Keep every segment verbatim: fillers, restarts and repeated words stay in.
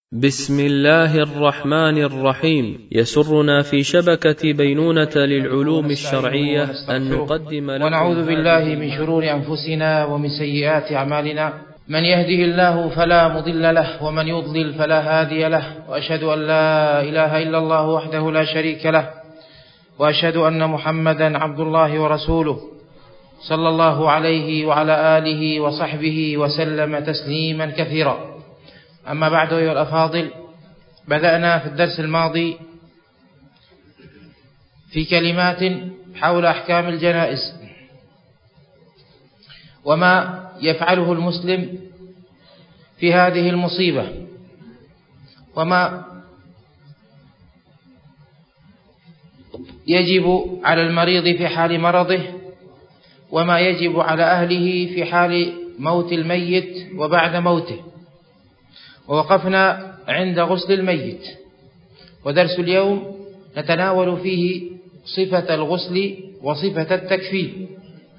بسم الله الرحمن الرحيم. يسرنا في شبكة بينونة للعلوم الشرعية أن نقدم لكم ونعوذ بالله من شرور أنفسنا ومن سيئات أعمالنا، من يهده الله فلا مضل له ومن يضلل فلا هادي له، وأشهد أن لا إله إلا الله وحده لا شريك له، وأشهد أن محمدا عبد الله ورسوله صلى الله عليه وعلى آله وصحبه وسلم تسليما كثيرا. أما بعد أيها الأفاضل، بدأنا في الدرس الماضي في كلمات حول أحكام الجنائز وما يفعله المسلم في هذه المصيبة، وما يجب على المريض في حال مرضه، وما يجب على أهله في حال موت الميت وبعد موته. ووقفنا عند غسل الميت، ودرس اليوم نتناول فيه صفة الغسل وصفة التكفين.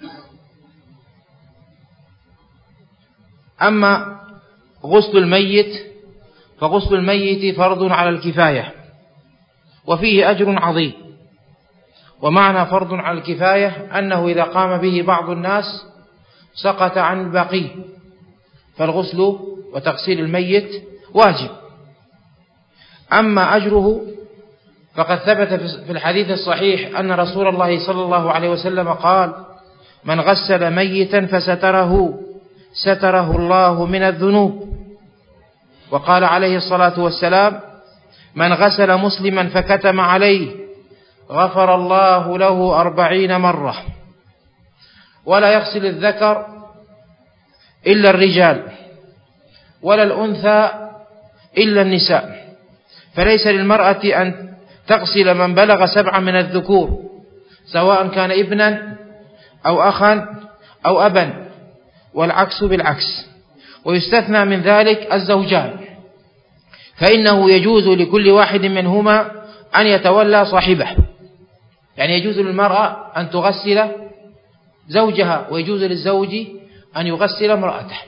أما غسل الميت فغسل الميت فرض على الكفاية وفيه أجر عظيم. ومعنى فرض على الكفاية أنه إذا قام به بعض الناس سقط عن الباقي، فالغسل وتغسيل الميت واجب. أما أجره فقد ثبت في الحديث الصحيح أن رسول الله صلى الله عليه وسلم قال: من غسل ميتا فستره ستره الله من الذنوب. وقال عليه الصلاة والسلام: من غسل مسلما فكتم عليه غفر الله له أربعين مرة. ولا يغسل الذكر إلا الرجال ولا الأنثى إلا النساء، فليس للمرأة أن تغسل من بلغ سبعا من الذكور، سواء كان ابنا أو أخا أو أبا، والعكس بالعكس. ويستثنى من ذلك الزوجان، فإنه يجوز لكل واحد منهما أن يتولى صاحبه، يعني يجوز للمرأة أن تغسل زوجها، ويجوز للزوج أن يغسل امرأته.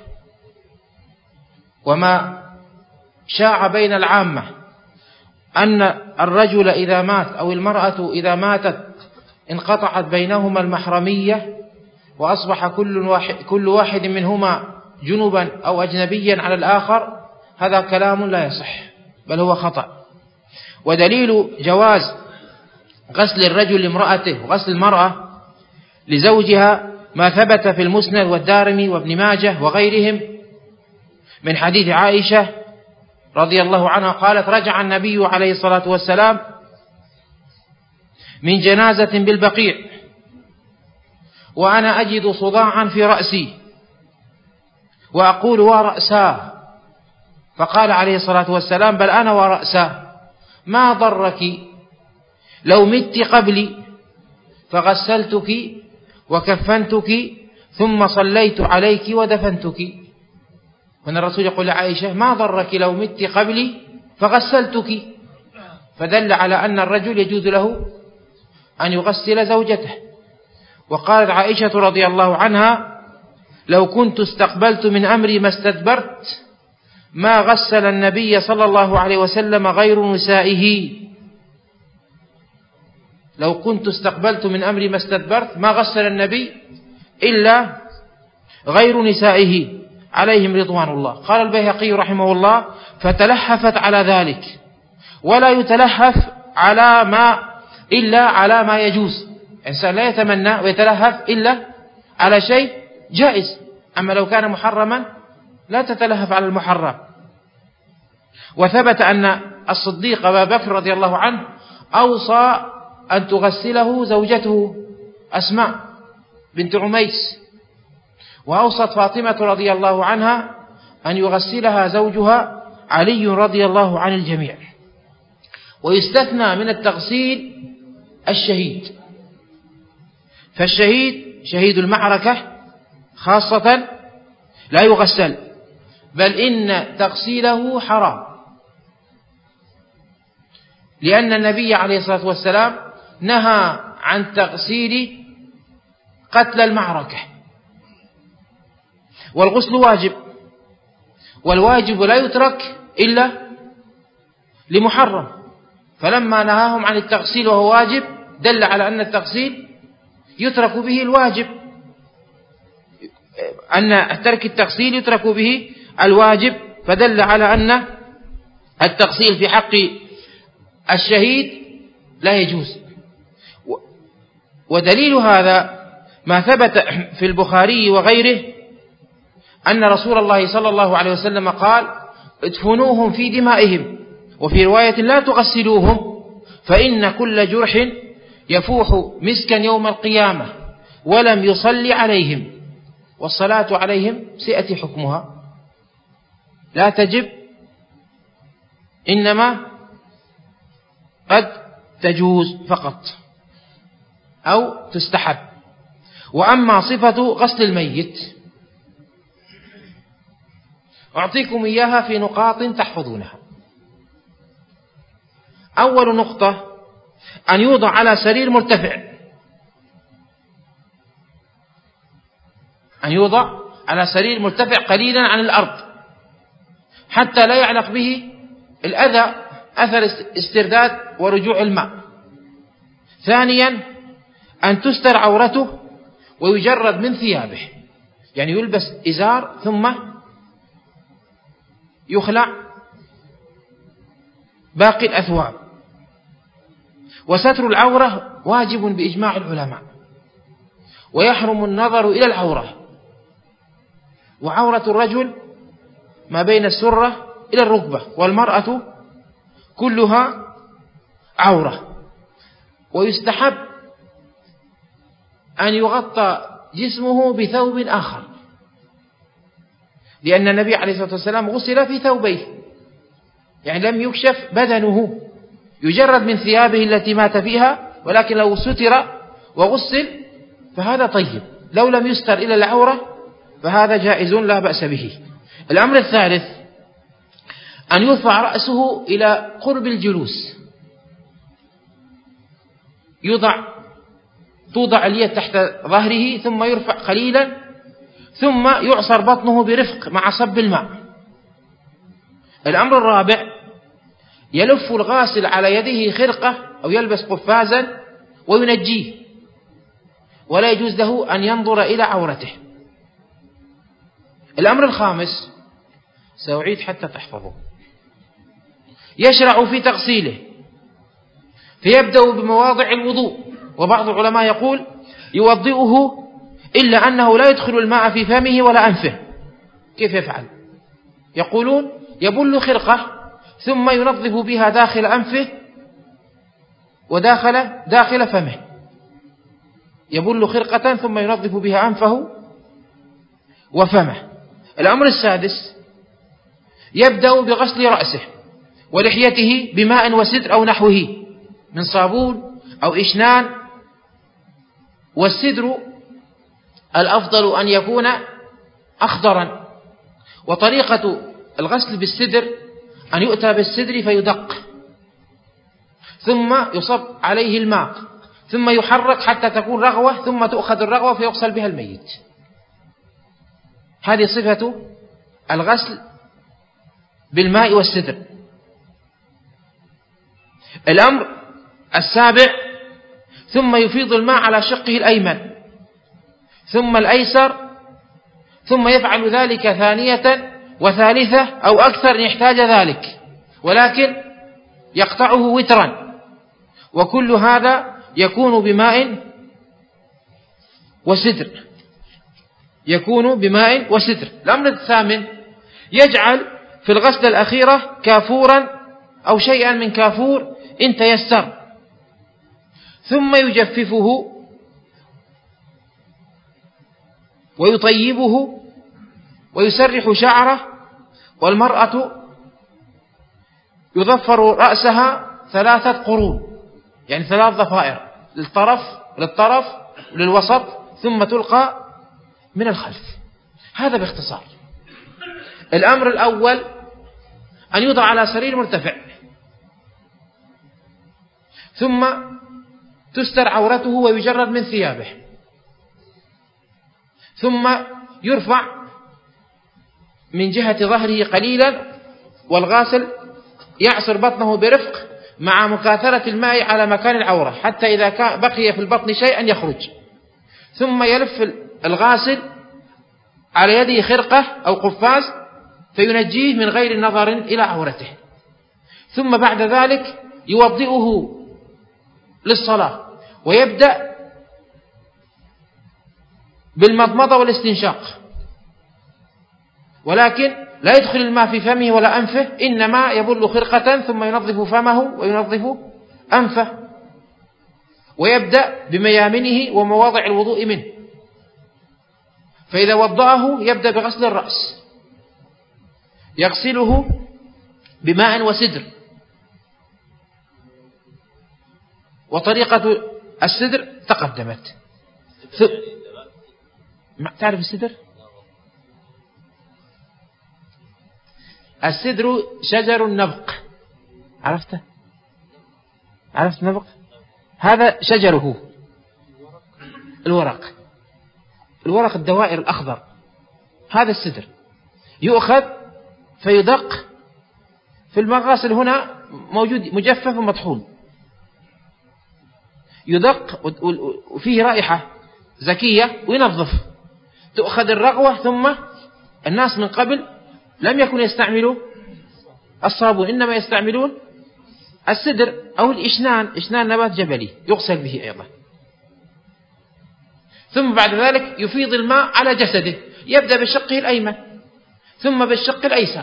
وما شاع بين العامة أن الرجل إذا مات أو المرأة إذا ماتت انقطعت بينهما المحرمية، وأصبح كل واحد, كل واحد منهما جنبا أو أجنبيا على الآخر، هذا كلام لا يصح بل هو خطأ. ودليل جواز غسل الرجل لامرأته وغسل المرأة لزوجها ما ثبت في المسند والدارمي وابن ماجه وغيرهم من حديث عائشة رضي الله عنها قالت: رجع النبي عليه الصلاة والسلام من جنازة بالبقيع وأنا أجد صداعا في رأسي وأقول: ورأساه. فقال عليه الصلاة والسلام: بل أنا ورأساه، ما ضرك لو مت قبلي فغسلتك وكفنتك ثم صليت عليك ودفنتك. هنا الرسول يقول لعائشة: ما ضرك لو مت قبلي فغسلتك، فدل على أن الرجل يجوز له أن يغسل زوجته. وقالت عائشة رضي الله عنها: لو كنت استقبلت من أمري ما استدبرت ما غسل النبي صلى الله عليه وسلم غير نسائه. لو كنت استقبلت من أمري ما استدبرت ما غسل النبي إلا غير نسائه عليهم رضوان الله. قال البيهقي رحمه الله: فتلهفت على ذلك، ولا يتلهف على ما إلا على ما يجوز. الإنسان لا يتمنى ويتلهف إلا على شيء جائز، أما لو كان محرما لا تتلهف على المحرم. وثبت أن الصديق أبا بكر رضي الله عنه أوصى أن تغسله زوجته أسماء بنت عميس، وأوصت فاطمة رضي الله عنها أن يغسلها زوجها علي رضي الله عن الجميع. ويستثنى من التغسيل الشهيد، فالشهيد شهيد المعركة خاصة لا يغسل، بل إن تغسيله حرام، لأن النبي عليه الصلاة والسلام نهى عن تغسيل قتل المعركة. والغسل واجب، والواجب لا يترك إلا لمحرم، فلما نهاهم عن التغسيل وهو واجب دل على أن التغسيل يترك به الواجب، أن ترك التغسيل يترك به الواجب، فدل على أن التغسيل في حق الشهيد لا يجوز. ودليل هذا ما ثبت في البخاري وغيره أن رسول الله صلى الله عليه وسلم قال: ادفنوهم في دمائهم، وفي رواية: لا تغسلوهم، فإن كل جرح يفوح مسكا يوم القيامة ولم يصلي عليهم، والصلاة عليهم سيأتي حكمها، لا تجب، إنما قد تجوز فقط أو تستحب. وأما صفة غسل الميت أعطيكم إياها في نقاط تحفظونها. أول نقطة: أن يوضع على سرير مرتفع، أن يوضع على سرير مرتفع قليلا عن الأرض حتى لا يعلق به الأذى أثر استرداد ورجوع الماء. ثانيا: أن تستر عورته ويجرد من ثيابه، يعني يلبس إزار ثم يخلع باقي الأثواب. وستر العورة واجب بإجماع العلماء، ويحرم النظر إلى العورة. وعورة الرجل ما بين السرة إلى الركبة، والمرأة كلها عورة. ويستحب أن يغطى جسمه بثوب آخر، لأن النبي عليه الصلاة والسلام غسل في ثوبيه، يعني لم يكشف بدنه، يجرد من ثيابه التي مات فيها، ولكن لو ستر وغسل فهذا طيب. لو لم يستر إلى العورة فهذا جائز لا بأس به. الأمر الثالث: أن يرفع رأسه إلى قرب الجلوس، يوضع توضع اليد تحت ظهره ثم يرفع قليلا، ثم يعصر بطنه برفق مع صب الماء. الأمر الرابع: يلف الغاسل على يده خرقة أو يلبس قفازا وينجيه، ولا يجوز له أن ينظر إلى عورته. الأمر الخامس، سأعيد حتى تحفظه: يشرع في تغسيله، فيبدأ بمواضع الوضوء، وبعض العلماء يقول يوضئه إلا أنه لا يدخل الماء في فمه ولا أنفه. كيف يفعل؟ يقولون يبل خرقة ثم ينظف بها داخل أنفه وداخل داخل فمه، يبل خرقة ثم ينظف بها أنفه وفمه. الأمر السادس: يبدأ بغسل رأسه ولحيته بماء وسدر أو نحوه من صابون أو إشنان. والسدر الأفضل أن يكون أخضرا. وطريقة الغسل بالسدر أن يؤتى بالسدر فيدق، ثم يصب عليه الماء، ثم يحرك حتى تكون رغوة، ثم تؤخذ الرغوة فيغسل بها الميت. هذه صفة الغسل بالماء والسدر. الأمر السابع: ثم يفيض الماء على شقه الأيمن ثم الأيسر، ثم يفعل ذلك ثانية وثالثة أو أكثر إن يحتاج ذلك، ولكن يقطعه وترا. وكل هذا يكون بماء وسدر، يكون بماء وسدر. الأمر الثامن: يجعل في الغسل الأخيرة كافورا أو شيئا من كافور إن تيسر، ثم يجففه ويطيبه ويسرح شعره. والمرأة يظفر رأسها ثلاثة قرون، يعني ثلاث ضفائر، للطرف للطرف للوسط، ثم تلقى من الخلف. هذا باختصار. الأمر الأول: أن يوضع على سرير مرتفع، ثم تستر عورته ويجرد من ثيابه، ثم يرفع من جهة ظهره قليلا، والغاسل يعصر بطنه برفق مع مكاثرة الماء على مكان العورة حتى إذا كان بقي في البطن شيئا يخرج، ثم يلف الغاسل على يده خرقة أو قفاز فينجيه من غير نظر إلى عورته، ثم بعد ذلك يوضئه للصلاة ويبدأ بالمضمضة والاستنشاق، ولكن لا يدخل الماء في فمه ولا أنفه، إنما يبل خرقة ثم ينظف فمه وينظف أنفه، ويبدأ بميامنه ومواضع الوضوء منه. فإذا وضأه يبدأ بغسل الرأس، يغسله بماء وسدر، وطريقة السدر تقدمت. تعرف السدر؟ السدر شجر النبق، عرفته؟ عرفت النبق؟ هذا شجره، الورق، الورق الدوائر الأخضر، هذا السدر يؤخذ فيدق في المغاسل، هنا موجود مجفف ومطحون، يدق وفيه رائحة زكية وينظف. تؤخذ الرغوة، ثم الناس من قبل لم يكن يستعملوا الصابون، إنما يستعملون السدر أو الإشنان، إشنان نبات جبلي يغسل به أيضا. ثم بعد ذلك يفيض الماء على جسده، يبدأ بالشق الأيمن ثم بالشق الأيسر،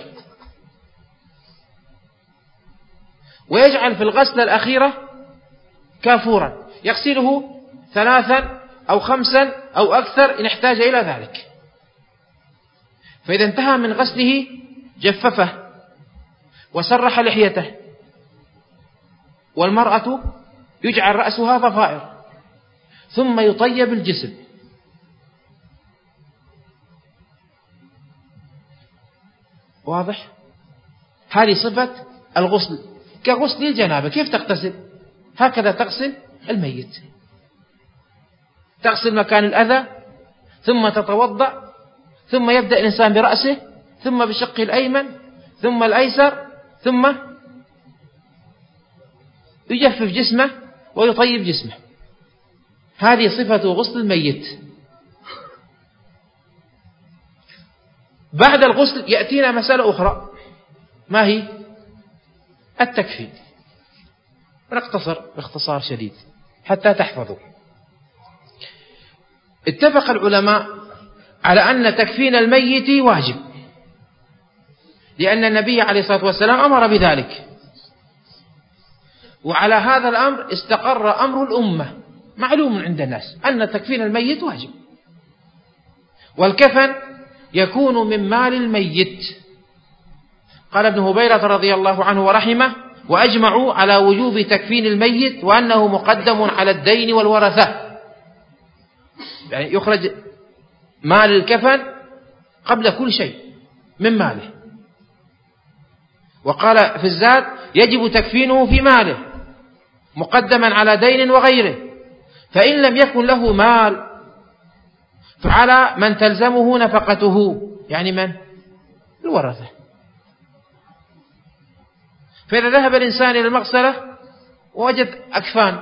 ويجعل في الغسلة الأخيرة كافورا يغسله ثلاثا أو خمسا أو أكثر إن احتاج إلى ذلك. فإذا انتهى من غسله جففه وسرح لحيته، والمرأة يجعل رأسها ضفائر، ثم يطيب الجسم. واضح؟ هذه صفة الغسل كغسل الجنابة. كيف تغتسل؟ هكذا تغسل الميت، تغسل مكان الأذى، ثم تتوضأ، ثم يبدأ الإنسان برأسه، ثم بشقه الأيمن، ثم الأيسر، ثم يجفف جسمه ويطيب جسمه. هذه صفة غسل الميت. بعد الغسل يأتينا مسألة أخرى، ما هي؟ التكفين. ونختصر باختصار شديد حتى تحفظوا. اتفق العلماء على أن تكفين الميت واجب، لأن النبي عليه الصلاة والسلام أمر بذلك، وعلى هذا الأمر استقر أمر الأمة، معلوم عند الناس أن تكفين الميت واجب. والكفن يكون من مال الميت. قال ابن هبيرة رضي الله عنه ورحمه: وأجمعوا على وجوب تكفين الميت وأنه مقدم على الدين والورثة، يعني يخرج مال الكفن قبل كل شيء من ماله. وقال في الزاد: يجب تكفينه في ماله مقدما على دين وغيره، فإن لم يكن له مال فعلى من تلزمه نفقته، يعني من؟ الورثة. فإذا ذهب الإنسان إلى المغسلة ووجد أكفان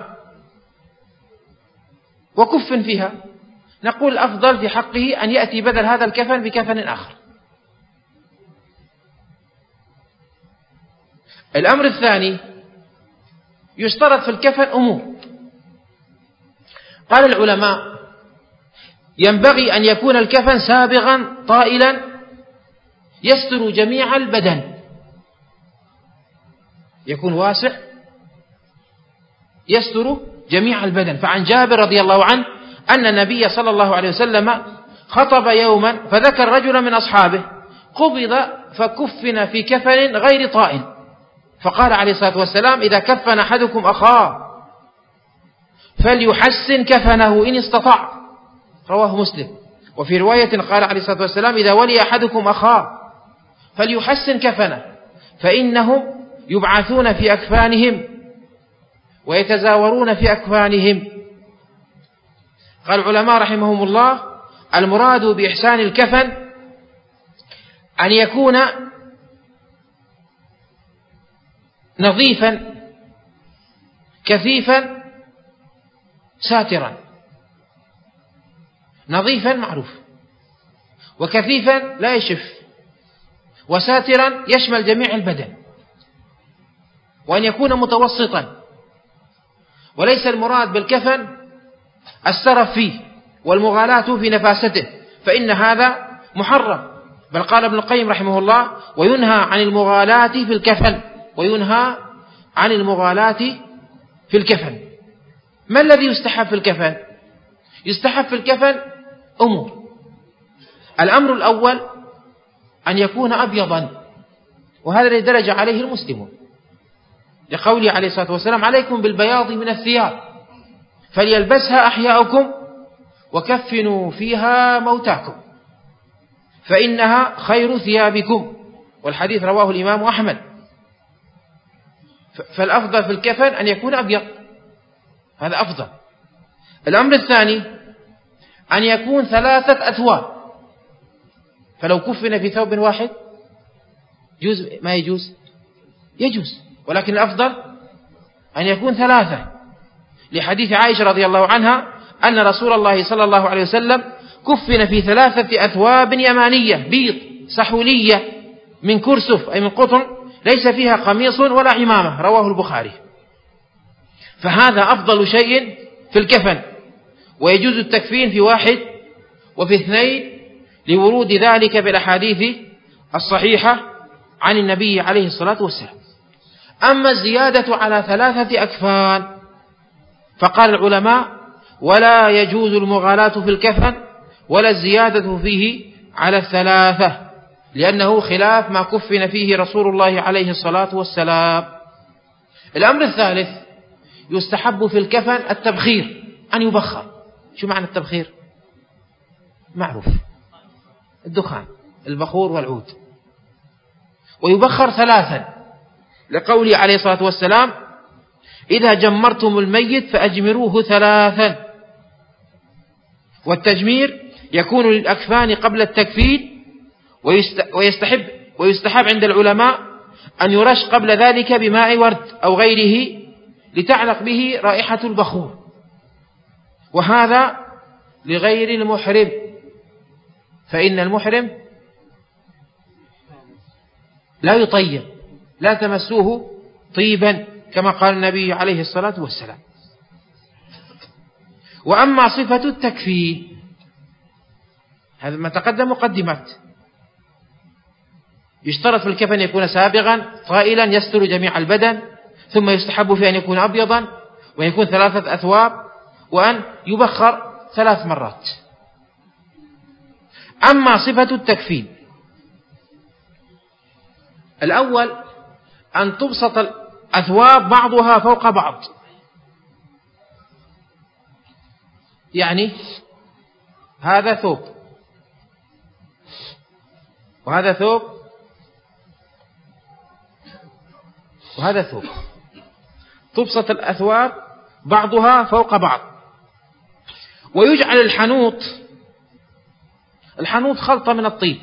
وكفن فيها، نقول الأفضل في حقه أن يأتي بدل هذا الكفن بكفن آخر. الأمر الثاني، يشترط في الكفن أمور. قال العلماء: ينبغي أن يكون الكفن سابغا طائلا يستر جميع البدن، يكون واسع يستر جميع البدن. فعن جابر رضي الله عنه أن النبي صلى الله عليه وسلم خطب يوما فذكر رجلا من أصحابه قبض فكفن في كفن غير طائل، فقال عليه الصلاة والسلام: إذا كفن أحدكم أخاه فليحسن كفنه إن استطاع، رواه مسلم. وفي رواية قال عليه الصلاة والسلام: إذا ولي أحدكم أخاه فليحسن كفنه فإنهم يبعثون في أكفانهم ويتزاورون في أكفانهم. قال العلماء رحمهم الله: المراد بإحسان الكفن أن يكون نظيفا كثيفا ساترا. نظيفا معروف، وكثيفا لا يشف، وساترا يشمل جميع البدن، وأن يكون متوسطا، وليس المراد بالكفن السرف فيه والمغالاة في نفاسته، فإن هذا محرم. بل قال ابن القيم رحمه الله: وينهى عن المغالاة في الكفن، وينهى عن المغالاة في الكفن. ما الذي يستحب في الكفن؟ يستحب في الكفن أمور. الأمر الأول أن يكون أبيضا، وهذا الذي درج عليه المسلمون، لقوله عليه الصلاة والسلام: عليكم بالبياض من الثياب فليلبسها أحياؤكم وكفنوا فيها موتاكم فإنها خير ثيابكم. والحديث رواه الإمام أحمد. فالأفضل في الكفن أن يكون أبيض، هذا أفضل. الأمر الثاني أن يكون ثلاثة أثواب، فلو كفن في ثوب واحد يجوز ما يجوز؟ يجوز، ولكن الأفضل أن يكون ثلاثة، لحديث عائشة رضي الله عنها أن رسول الله صلى الله عليه وسلم كفن في ثلاثة أثواب يمانية بيض سحولية من كرسف أي من قطن، ليس فيها قميص ولا عمامة، رواه البخاري. فهذا أفضل شيء في الكفن، ويجوز التكفين في واحد وفي اثنين لورود ذلك بالأحاديث الصحيحة عن النبي عليه الصلاة والسلام. أما الزيادة على ثلاثة أكفان فقال العلماء: ولا يجوز المغالاة في الكفن ولا الزيادة فيه على الثلاثة، لأنه خلاف ما كفن فيه رسول الله عليه الصلاة والسلام. الأمر الثالث: يستحب في الكفن التبخير، أن يبخر. شو معنى التبخير؟ معروف، الدخان، البخور والعود. ويبخر ثلاثا، لقوله عليه الصلاة والسلام: إذا جمرتم الميت فأجمروه ثلاثا. والتجمير يكون للأكفان قبل التكفين، ويستحب ويستحب عند العلماء أن يرش قبل ذلك بماء ورد أو غيره لتعلق به رائحة البخور، وهذا لغير المحرم، فإن المحرم لا يطيب، لا تمسوه طيبا كما قال النبي عليه الصلاة والسلام. وأما صفة التكفين هذا ما تقدم مقدمات. يشترط في الكفن يكون سابغا طائلا يستر جميع البدن، ثم يستحب فيه أن يكون أبيضا، وأن يكون ثلاثة أثواب، وأن يبخر ثلاث مرات. أما صفة التكفين الأول أن تبسط الأثواب بعضها فوق بعض، يعني هذا ثوب وهذا ثوب وهذا ثوب، تبسط الأثواب بعضها فوق بعض. ويجعل الحنوط، الحنوط خلطة من الطيب،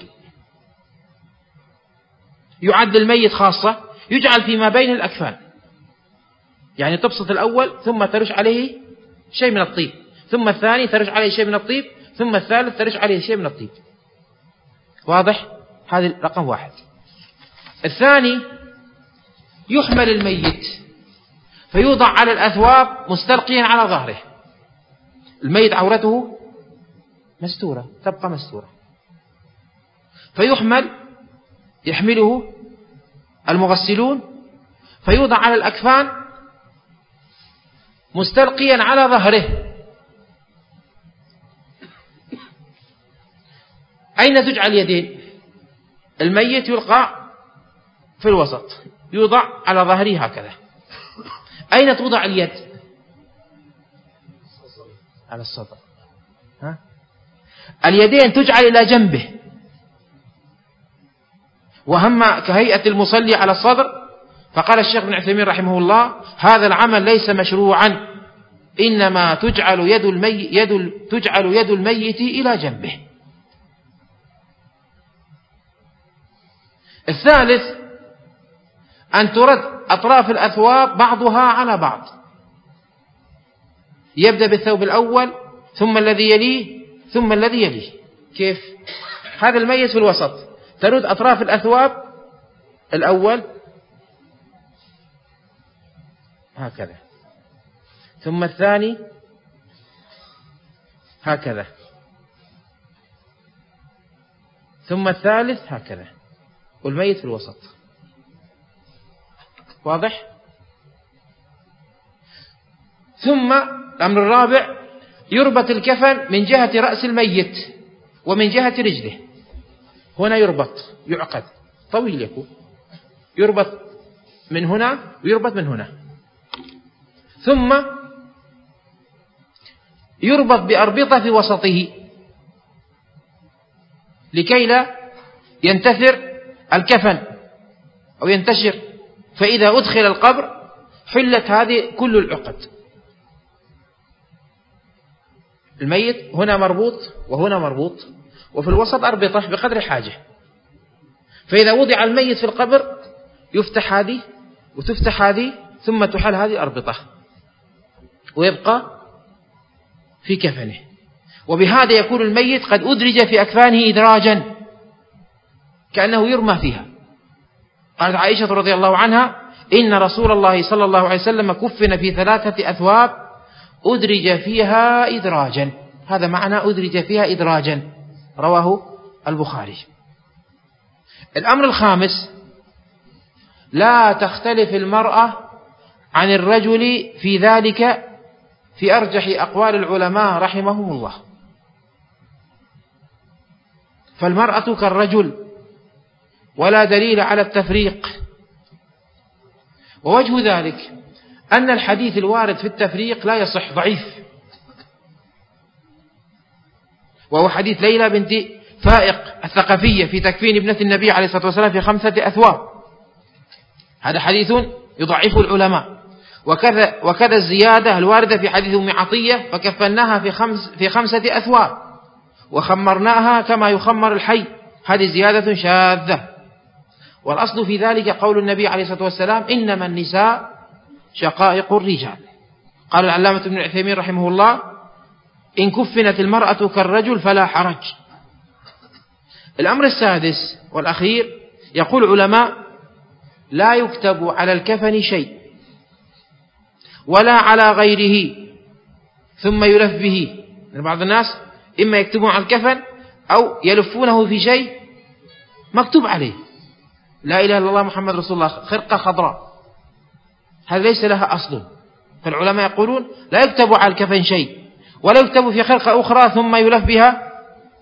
يعد الميت خاصة، يجعل فيما بين الأكفان، يعني تبسط الأول ثم ترش عليه شيء من الطيب، ثم الثاني ترش عليه شيء من الطيب، ثم الثالث ترش عليه شيء من الطيب. واضح؟ هذا رقم واحد. الثاني: يحمل الميت فيوضع على الأثواب مستلقيا على ظهره. الميت عورته مستورة، تبقى مستورة، فيحمل، يحمله المغسلون، فيوضع على الأكفان مستلقيا على ظهره. أين تجعل يدين؟ الميت يلقى في الوسط، يوضع على ظهره هكذا. أين توضع اليد؟ على الصدر. ها؟ اليدين تجعل إلى جنبه، وهم كهيئة المصلي على الصدر. فقال الشيخ بن عثيمين رحمه الله: هذا العمل ليس مشروعا، إنما تجعل يد الميت يد تجعل يد الميت إلى جنبه. الثالث: أن ترد أطراف الأثواب بعضها على بعض، يبدأ بالثوب الأول ثم الذي يليه ثم الذي يليه. كيف؟ هذا الميت في الوسط، ترد أطراف الأثواب الأول هكذا، ثم الثاني هكذا، ثم الثالث هكذا، والميت في الوسط. واضح؟ ثم الأمر الرابع، يربط الكفن من جهة رأس الميت ومن جهة رجله. هنا يربط، يعقد طويل يكون، يربط من هنا ويربط من هنا، ثم يربط بأربطة في وسطه لكي لا ينتثر الكفن أو ينتشر، فإذا أدخل القبر حلت هذه كل العقد. الميت هنا مربوط وهنا مربوط، وفي الوسط أربطة بقدر الحاجة، فإذا وضع الميت في القبر يفتح هذه وتفتح هذه ثم تحل هذه الأربطة ويبقى في كفنه، وبهذا يكون الميت قد أدرج في أكفانه إدراجا كأنه يرمى فيها. قالت عائشة رضي الله عنها: إن رسول الله صلى الله عليه وسلم كفن في ثلاثة أثواب أدرج فيها إدراجا. هذا معنى أدرج فيها إدراجا، رواه البخاري. الأمر الخامس، لا تختلف المرأة عن الرجل في ذلك في أرجح أقوال العلماء رحمهم الله، فالمرأة كالرجل ولا دليل على التفريق. ووجه ذلك أن الحديث الوارد في التفريق لا يصح، ضعيف، وهو حديث ليلى بنت فائق الثقفية في تكفين ابنة النبي عليه الصلاة والسلام في خمسة أثواب. هذا حديث يضعفه العلماء. وكذا وكذا الزيادة الواردة في حديث أم عطية: فكفناها في خمس في خمسة أثواب وخمرناها كما يخمر الحي. هذه زيادة شاذة، والأصل في ذلك قول النبي عليه الصلاة والسلام: إنما النساء شقائق الرجال. قال العلامة ابن عثيمين رحمه الله: إن كفنت المرأة كالرجل فلا حرج. الأمر السادس والأخير، يقول العلماء: لا يكتب على الكفن شيء ولا على غيره ثم يلف به. بعض الناس إما يكتبون على الكفن أو يلفونه في شيء مكتوب عليه لا إله إلا الله محمد رسول الله، خرقة خضراء، هذا ليس لها أصل. فالعلماء يقولون لا يكتب على الكفن شيء ولا يكتب في خرقة أخرى ثم يلف بها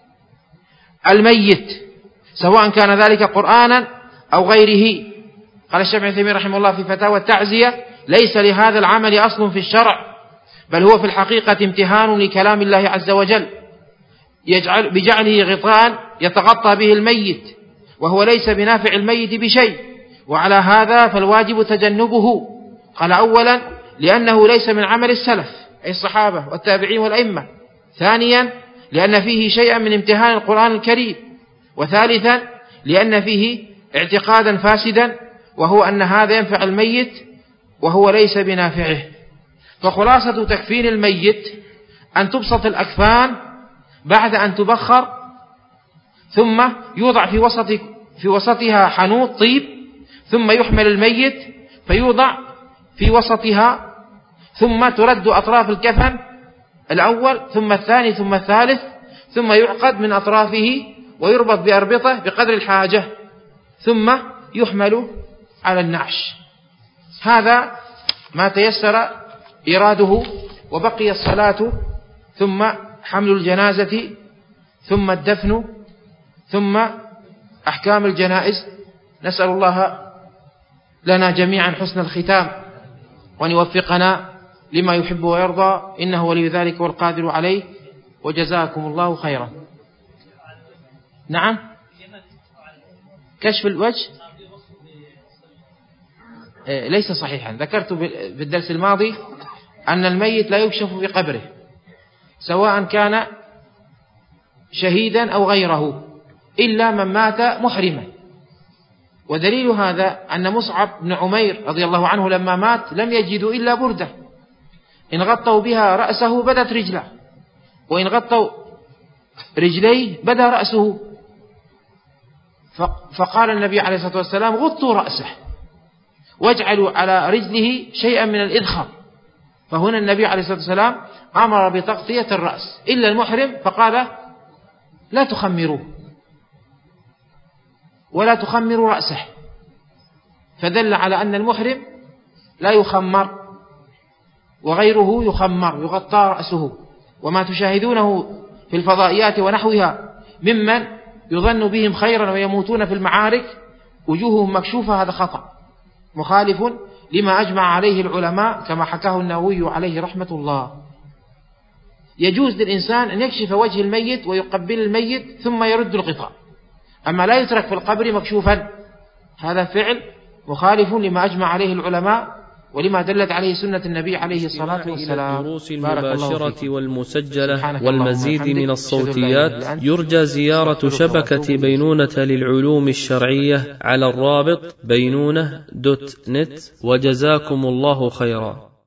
الميت، سواء كان ذلك قرآنا أو غيره. قال الشيخ ابن تيمية رحمه الله في فتاوى التعزية: ليس لهذا العمل أصل في الشرع، بل هو في الحقيقة امتهان لكلام الله عز وجل يجعل بجعله غطاء يتغطى به الميت، وهو ليس بنافع الميت بشيء، وعلى هذا فالواجب تجنبه. قال: أولا لأنه ليس من عمل السلف أي الصحابة والتابعين والأئمة، ثانيا لأن فيه شيئا من امتهان القرآن الكريم، وثالثا لأن فيه اعتقادا فاسدا، وهو أن هذا ينفع الميت وهو ليس بنافعه. فخلاصة تكفين الميت أن تبسط الأكفان بعد أن تبخر، ثم يوضع في وسط في وسطها حنوط طيب، ثم يحمل الميت فيوضع في وسطها، ثم ترد أطراف الكفن الأول ثم الثاني ثم الثالث، ثم يعقد من أطرافه ويربط بأربطة بقدر الحاجة، ثم يحمل على النعش. هذا ما تيسر إراده، وبقي الصلاة ثم حمل الجنازة ثم الدفن ثم أحكام الجنائز. نسأل الله لنا جميعا حسن الختام، وأن يوفقنا لما يحب ويرضى، إنه ولي ذلك والقادر عليه، وجزاكم الله خيرا. نعم، كشف الوجه ليس صحيحا. ذكرت بالدرس الماضي أن الميت لا يكشف في قبره، سواء كان شهيدا أو غيره، إلا من مات محرما، ودليل هذا أن مصعب بن عمير رضي الله عنه لما مات لم يجدوا إلا بردة إن غطوا بها رأسه بدت رجله، وإن غطوا رجليه بدا رأسه، فقال النبي عليه الصلاة والسلام غطوا رأسه واجعلوا على رجله شيئا من الإذخر. فهنا النبي عليه الصلاة والسلام أمر بتغطية الرأس إلا المحرم، فقال لا تخمروه ولا تخمروا رأسه، فدل على أن المحرم لا يخمر وغيره يخمر يغطى رأسه. وما تشاهدونه في الفضائيات ونحوها ممن يظن بهم خيرا ويموتون في المعارك وجوههم مكشوفة هذا خطأ مخالف لما أجمع عليه العلماء كما حكاه النووي عليه رحمة الله. يجوز للإنسان أن يكشف وجه الميت ويقبل الميت ثم يرد الغطاء، أما لا يترك في القبر مكشوفا، هذا فعل مخالف لما أجمع عليه العلماء ولما دلت عليه سنة النبي عليه الصلاة والسلام. الدروس المباشرة والمسجلة والمزيد من الصوتيات يرجى زيارة شبكة بينونة للعلوم الشرعية على الرابط بينونة دوت نت، وجزاكم الله خيرا.